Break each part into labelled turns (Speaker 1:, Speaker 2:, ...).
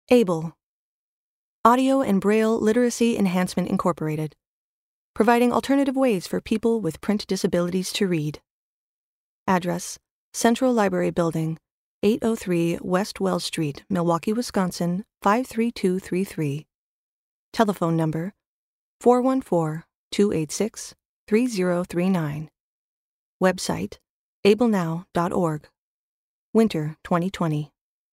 Speaker 1: ABLE, Audio and Braille Literacy Enhancement Incorporated, providing alternative ways for people with print disabilities to read. Address: Central Library Building, 803 West Wells Street, Milwaukee, Wisconsin, 53233. Telephone number: 414-286-3039. Website: ablenow.org. Winter 2020.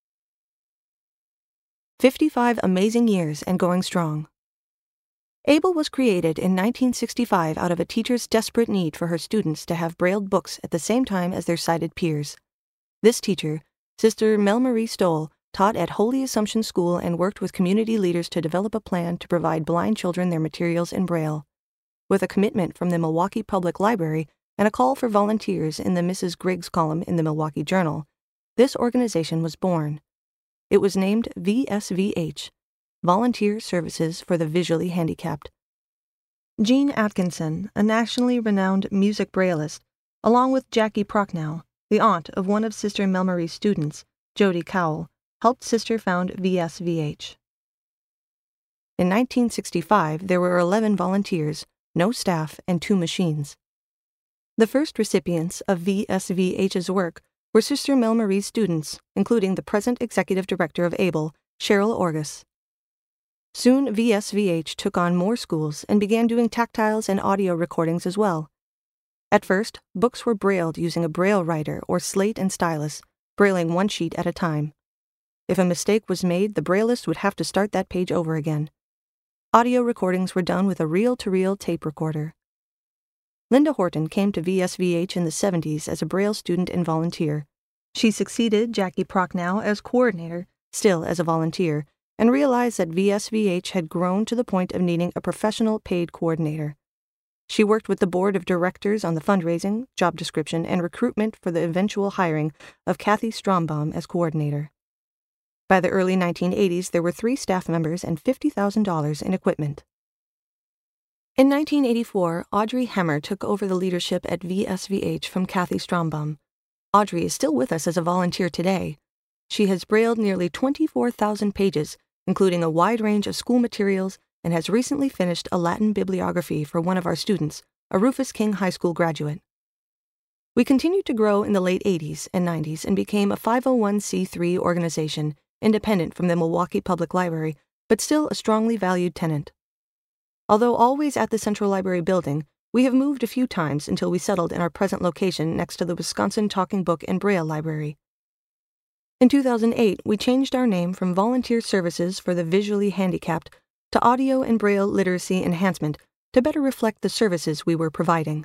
Speaker 1: 55 amazing years and going strong. ABLE was created in 1965 out of a teacher's desperate need for her students to have brailled books at the same time as their sighted peers. This teacher, Sister Mel Marie Stoll, taught at Holy Assumption School and worked with community leaders to develop a plan to provide blind children their materials in Braille. With a commitment from the Milwaukee Public Library and a call for volunteers in the Mrs. Griggs column in the Milwaukee Journal, this organization was born. It was named VSVH, Volunteer Services for the Visually Handicapped. Jean Atkinson, a nationally renowned music brailleist, along with Jackie Prochnow, the aunt of one of Sister Mel Marie's students, Jody Cowell, helped Sister found VSVH. In 1965, there were 11 volunteers, no staff, and 2 machines. The first recipients of VSVH's work were Sister Mel Marie's students, including the present executive director of ABLE, Cheryl Orgus. Soon, VSVH took on more schools and began doing tactiles and audio recordings as well. At first, books were brailled using a braille writer or slate and stylus, brailling one sheet at a time. If a mistake was made, the brailleist would have to start that page over again. Audio recordings were done with a reel-to-reel tape recorder. Linda Horton came to VSVH in the 70s as a Braille student and volunteer. She succeeded Jackie Prochnow as coordinator, still as a volunteer, and realized that VSVH had grown to the point of needing a professional paid coordinator. She worked with the board of directors on the fundraising, job description, and recruitment for the eventual hiring of Kathy Strombaum as coordinator. By the early 1980s, there were 3 staff members and $50,000 in equipment. In 1984, Audrey Hemmer took over the leadership at VSVH from Kathy Strombaum. Audrey is still with us as a volunteer today. She has brailled nearly 24,000 pages, including a wide range of school materials, and has recently finished a Latin bibliography for one of our students, a Rufus King High School graduate. We continued to grow in the late 80s and 90s and became a 501c3 organization, independent from the Milwaukee Public Library, but still a strongly valued tenant. Although always at the Central Library Building, we have moved a few times until we settled in our present location next to the Wisconsin Talking Book and Braille Library. In 2008, we changed our name from Volunteer Services for the Visually Handicapped to Audio and Braille Literacy Enhancement to better reflect the services we were providing.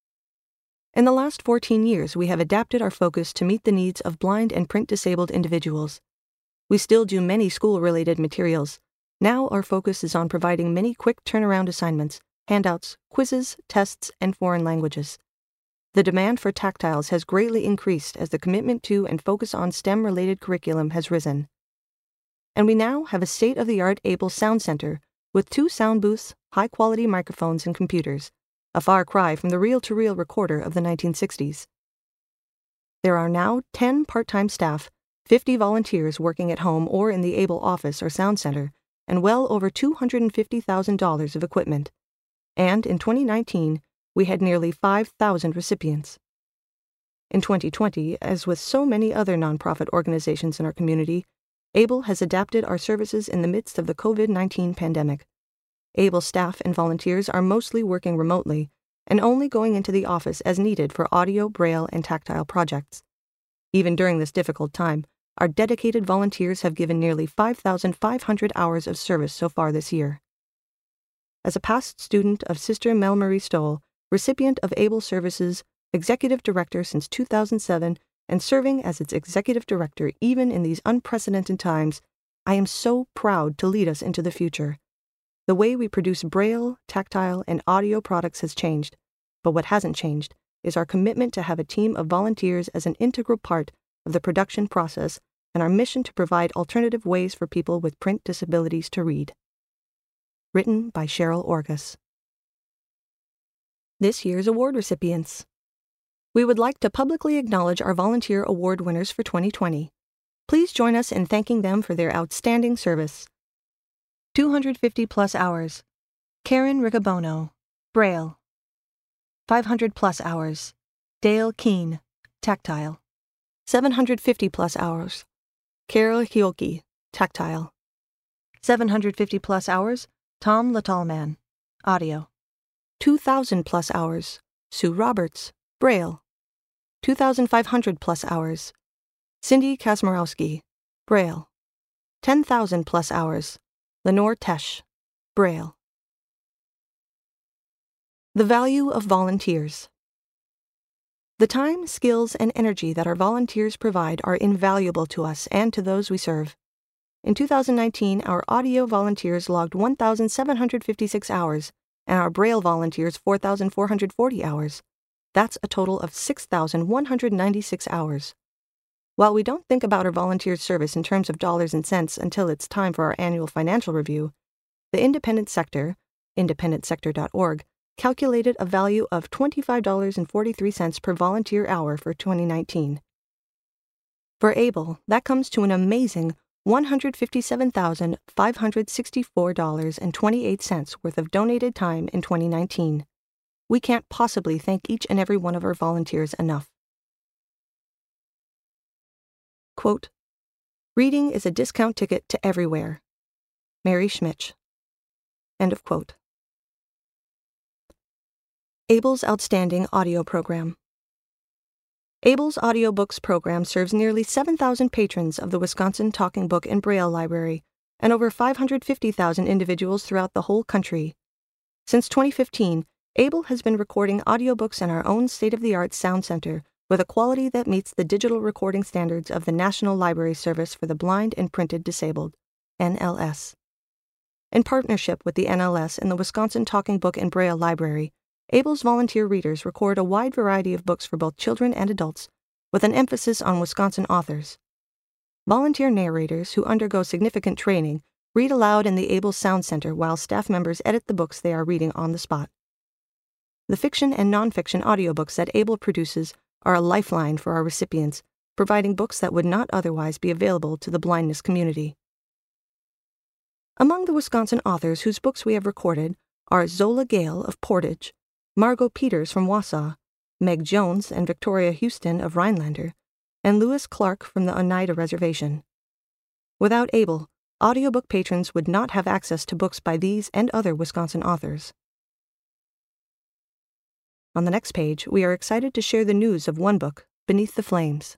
Speaker 1: In the last 14 years, we have adapted our focus to meet the needs of blind and print-disabled individuals. We still do many school-related materials. Now our focus is on providing many quick turnaround assignments, handouts, quizzes, tests, and foreign languages. The demand for tactiles has greatly increased as the commitment to and focus on STEM-related curriculum has risen. And we now have a state-of-the-art ABLE Sound Center with 2 sound booths, high-quality microphones, and computers, a far cry from the reel-to-reel recorder of the 1960s. There are now 10 part-time staff, 50 volunteers working at home or in the ABLE office or sound center, and well over $250,000 of equipment. And in 2019, we had nearly 5,000 recipients. In 2020, as with so many other nonprofit organizations in our community, ABLE has adapted our services in the midst of the COVID-19 pandemic. ABLE staff and volunteers are mostly working remotely and only going into the office as needed for audio, braille, and tactile projects. Even during this difficult time, our dedicated volunteers have given nearly 5,500 hours of service so far this year. As a past student of Sister Mel Marie Stoll, recipient of ABLE Services, executive director since 2007, and serving as its executive director even in these unprecedented times, I am so proud to lead us into the future. The way we produce braille, tactile, and audio products has changed, but what hasn't changed is our commitment to have a team of volunteers as an integral part of the production process and our mission to provide alternative ways for people with print disabilities to read. Written by Cheryl Orgus. This year's award recipients. We would like to publicly acknowledge our volunteer award winners for 2020. Please join us in thanking them for their outstanding service. 250+ hours. Karen Riccobono, Braille. 500+ hours. Dale Keene, Tactile. 750+ hours. Carol Hiolke, Tactile. 750+ hours. Tom Latalman, Audio. 2,000+ hours. Sue Roberts, Braille. 2,500+ hours. Cindy Kazmarowski, Braille. 10,000+ hours. Lenore Tesh, Braille. The value of volunteers. The time, skills, and energy that our volunteers provide are invaluable to us and to those we serve. In 2019, our audio volunteers logged 1,756 hours, and our Braille volunteers 4,440 hours. That's a total of 6,196 hours. While we don't think about our volunteers' service in terms of dollars and cents until it's time for our annual financial review, the Independent Sector, independentsector.org, calculated a value of $25.43 per volunteer hour for 2019. For ABLE, that comes to an amazing $157,564.28 worth of donated time in 2019. We can't possibly thank each and every one of our volunteers enough. Quote, "Reading is a discount ticket to everywhere." Mary Schmitz. End of quote. ABLE's outstanding audio program. ABLE's audiobooks program serves nearly 7,000 patrons of the Wisconsin Talking Book and Braille Library and over 550,000 individuals throughout the whole country. Since 2015, ABLE has been recording audiobooks in our own state-of-the-art sound center with a quality that meets the digital recording standards of the National Library Service for the Blind and Printed Disabled, NLS. In partnership with the NLS and the Wisconsin Talking Book and Braille Library, ABLE's volunteer readers record a wide variety of books for both children and adults, with an emphasis on Wisconsin authors. Volunteer narrators who undergo significant training read aloud in the ABLE Sound Center while staff members edit the books they are reading on the spot. The fiction and nonfiction audiobooks that ABLE produces are a lifeline for our recipients, providing books that would not otherwise be available to the blindness community. Among the Wisconsin authors whose books we have recorded are Zola Gale of Portage, Margot Peters from Wausau, Meg Jones and Victoria Houston of Rhinelander, and Lewis Clark from the Oneida Reservation. Without ABLE, audiobook patrons would not have access to books by these and other Wisconsin authors. On the next page, we are excited to share the news of one book, Beneath the Flames.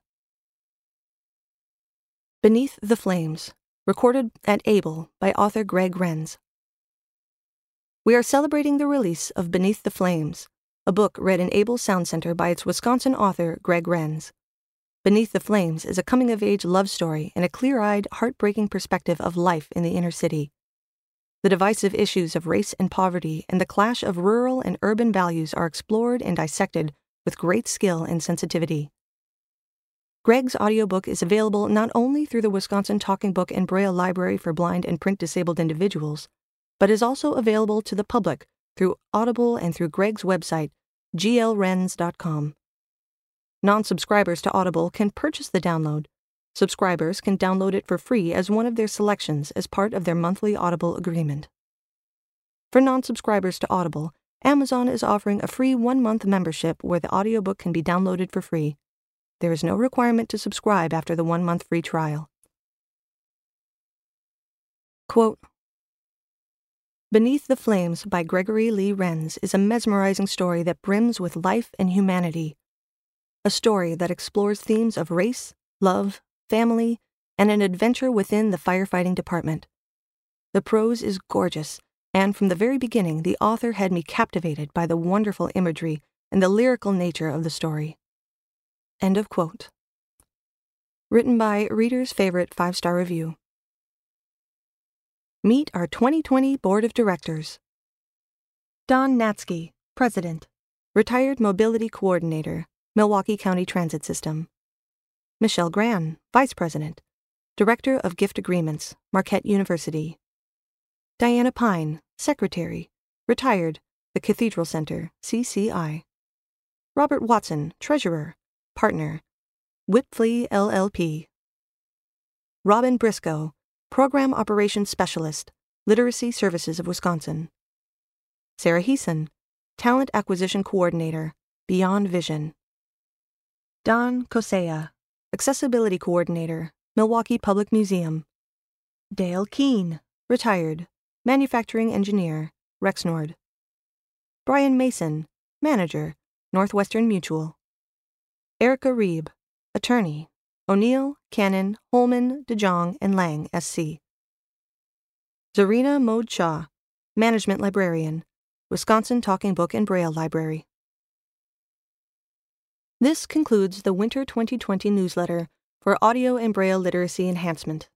Speaker 1: Beneath the Flames, recorded at ABLE by author Greg Renz. We are celebrating the release of Beneath the Flames, a book read in ABLE Sound Center by its Wisconsin author Greg Renz. Beneath the Flames is a coming-of-age love story and a clear-eyed, heartbreaking perspective of life in the inner city. The divisive issues of race and poverty and the clash of rural and urban values are explored and dissected with great skill and sensitivity. Greg's audiobook is available not only through the Wisconsin Talking Book and Braille Library for blind and print-disabled individuals, but is also available to the public through Audible and through Greg's website, glrenz.com. Non-subscribers to Audible can purchase the download. Subscribers can download it for free as one of their selections as part of their monthly Audible agreement. For non-subscribers to Audible, Amazon is offering a free 1-month membership where the audiobook can be downloaded for free. There is no requirement to subscribe after the 1-month free trial. Quote, Beneath the Flames by Gregory Lee Renz is a mesmerizing story that brims with life and humanity. A story that explores themes of race, love, family, and an adventure within the firefighting department. The prose is gorgeous, and from the very beginning the author had me captivated by the wonderful imagery and the lyrical nature of the story. End of quote. Written by Reader's Favorite 5-star review. Meet our 2020 Board of Directors. Don Natzke, President, Retired Mobility Coordinator, Milwaukee County Transit System. Michelle Gran, Vice President, Director of Gift Agreements, Marquette University. Diana Pine, Secretary, Retired, the Cathedral Center, CCI. Robert Watson, Treasurer, Partner, Whitflea LLP. Robin Briscoe, Program Operations Specialist, Literacy Services of Wisconsin. Sarah Heeson, Talent Acquisition Coordinator, Beyond Vision. Don Kosea, Accessibility Coordinator, Milwaukee Public Museum. Dale Keene, retired, Manufacturing Engineer, Rexnord. Brian Mason, Manager, Northwestern Mutual. Erica Reeb, Attorney, O'Neill, Cannon, Holman, DeJong, and Lang, SC. Zarina Mode Shaw, Management Librarian, Wisconsin Talking Book and Braille Library. This concludes the Winter 2020 newsletter for audio and Braille literacy enhancement.